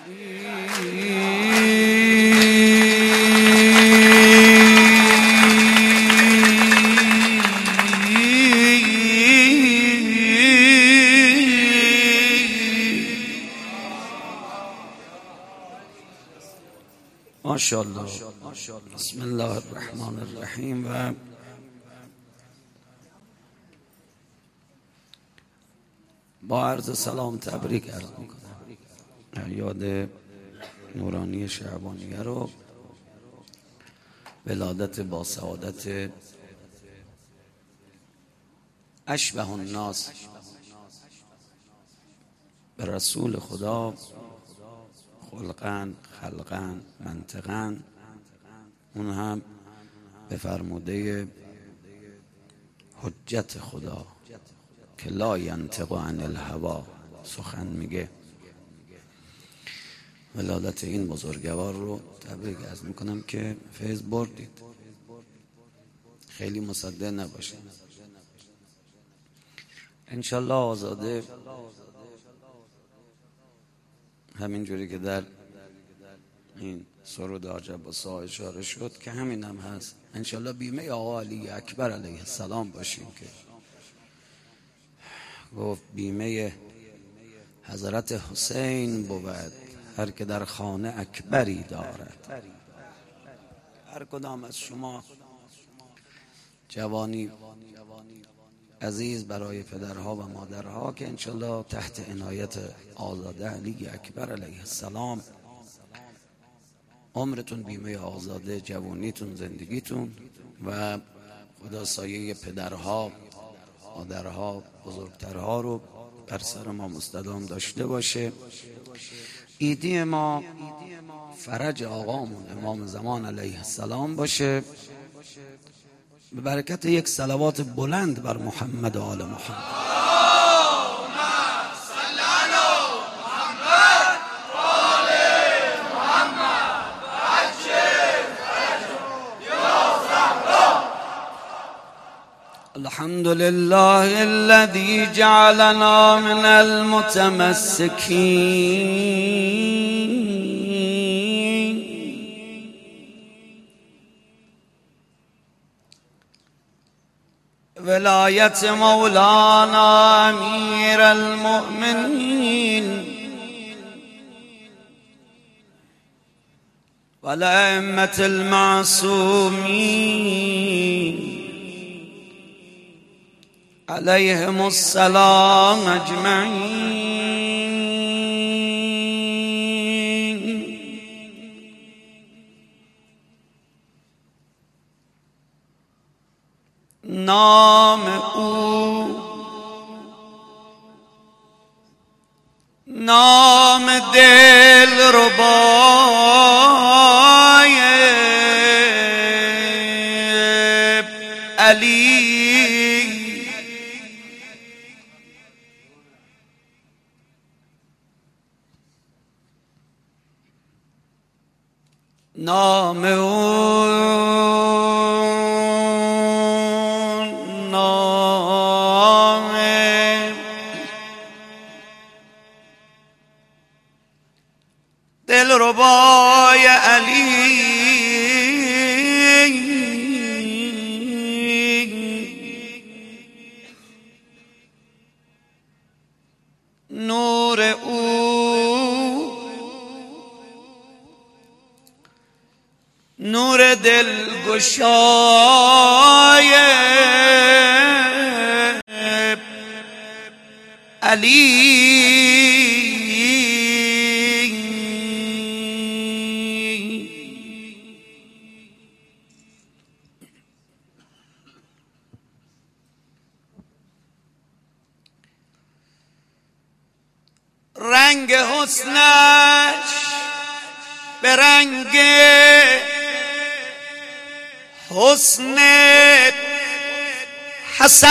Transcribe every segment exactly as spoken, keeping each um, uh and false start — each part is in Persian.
ماشاءالله. بسم الله الرحمن الرحیم. و با عرض سلام تبریک عرض میکنم یاد نورانی شعبانیه رو، ولادت با سعادت اشبه الناس به رسول خدا، خلقن خلقن منطقن، اون هم به فرموده حجت خدا که لا ینطق عن الهوا سخن میگه. ولادت این بزرگوار رو تبریک عرض میکنم که فیض بردید. خیلی مصدق نباشید. انشالله آزاده همین جوری که در این سرود عجب و سا اشاره شد که همین هم هست. انشالله بیمه آقا علی اکبر علیه السلام باشیم که گفت بیمه حضرت حسین بود هر که در خانه اکبری دارد. هر کدام از شما جوانی عزیز برای پدرها و مادرها که انشالله تحت عنایت آزاده علی اکبر علیه السلام عمرتون بیمه آزاده، جوانیتون، زندگیتون و خدا سایه پدرها، مادرها، بزرگترها رو بر سر ما مستدام داشته باشه. عیدی ما فرج آقامون امام زمان علیه السلام باشه، به برکت یک صلوات بلند بر محمد و آل محمد. الحمد لله الذي جعلنا من المتمسكين ولاية مولانا أمير المؤمنين والأئمة المعصومين عليهم السلام أجمعين. نام او نام دل ربای علی نام او نام دلربای علی نور او نور دلگشای علی رنگ حسنش به رنگ حسن حسن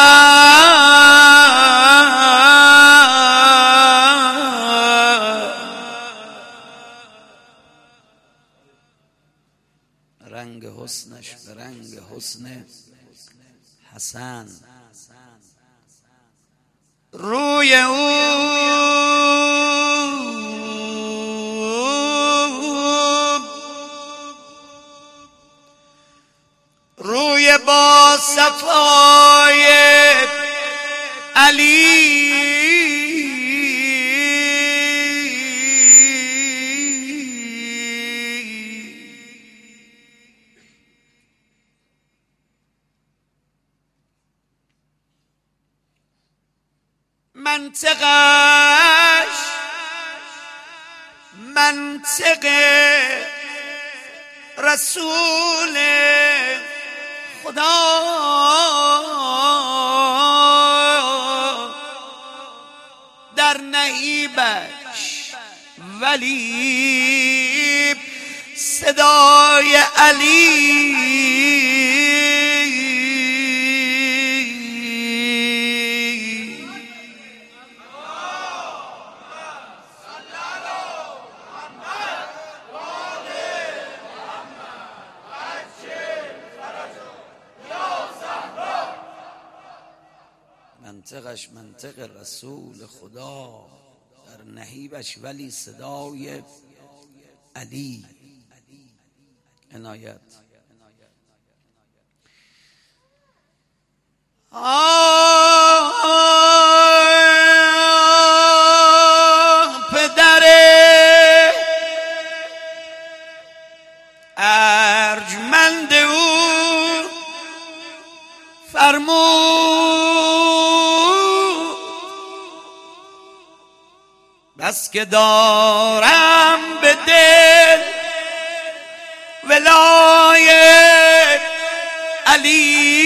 رنگ حسنش به رنگ حسن حسن روی او صفای علی منطقش منطق رسول خدا در نهیبش ولی صدای علی منطقش منطق رسول خدا در نهیبش ولی صدای علی. عنایت آه پدر ارجمند او فرمود بس که دارم به دل ولایت علی.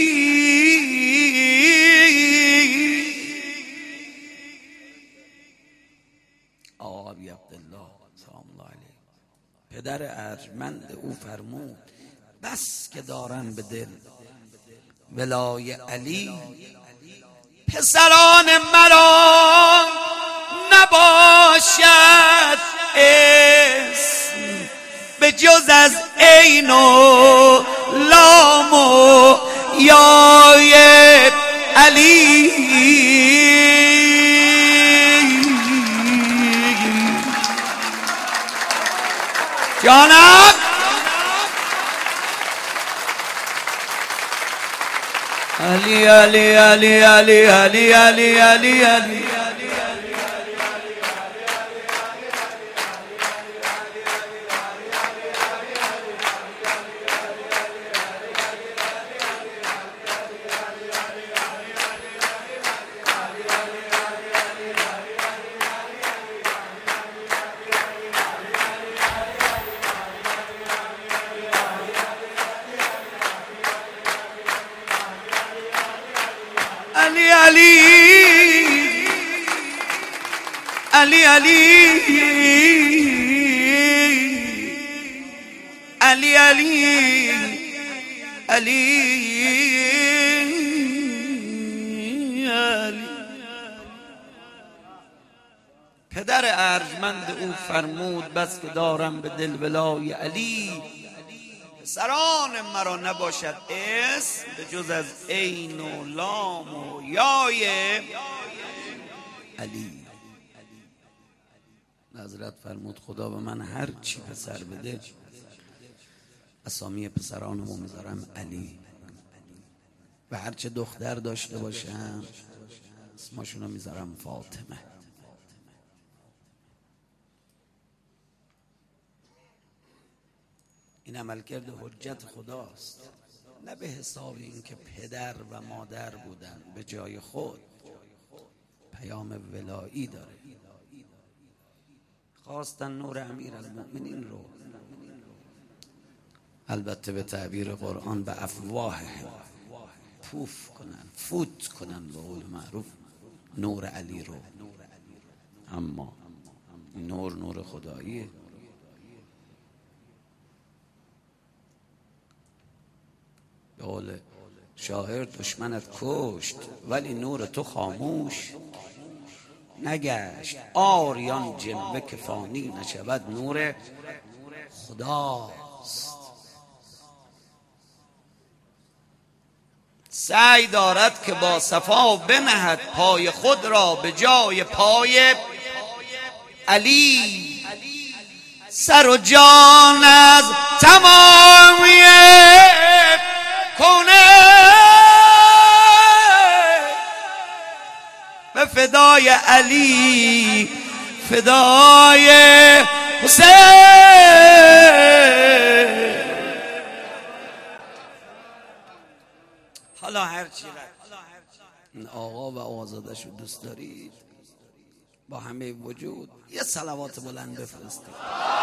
آقا ابی عبدالله سلام الله علیه پدر ارجمند او فرمود بس که دارم به دل ولای علی، پسران مرا نباشد اسم به جز از عین و لام و یای علی. جانم علی علی علی علی علی علی علی علی علی علی علی علی علی علی. پدر ارجمند او فرمود بس که دارم به دل ولای علی، سران مرا نباشد اسم به جز از عین و لام و یای علی. حضرت فرمود خدا به من هر چی پسر بده اسامی پسرانمو میذارم علی و هر چه دختر داشته باشم اسمشونو میذارم فاطمه. این عملکرد حجت خداست، نه به حساب این که پدر و مادر بودن، به جای خود پیام ولایی داره. خواستن نور امیرالمؤمنین رو البته به تعبیر قرآن به افواه پوف کنن، فوت کنن به قول معروف نور علی رو، اما نور نور خداییه. به قول شاعر دشمنت کشت ولی نور تو خاموش نگشت، آریان جلوه که فانی نشود نور خداست. سعی دارد که با صفا بنهد پای خود را به جای پای علی، سر و جان از تمامی کونه فدای علی، فدای حسین. حالا هر چی این آقا و آقازادش رو دوست دارید با همه وجود یه صلوات بلند بفرستید.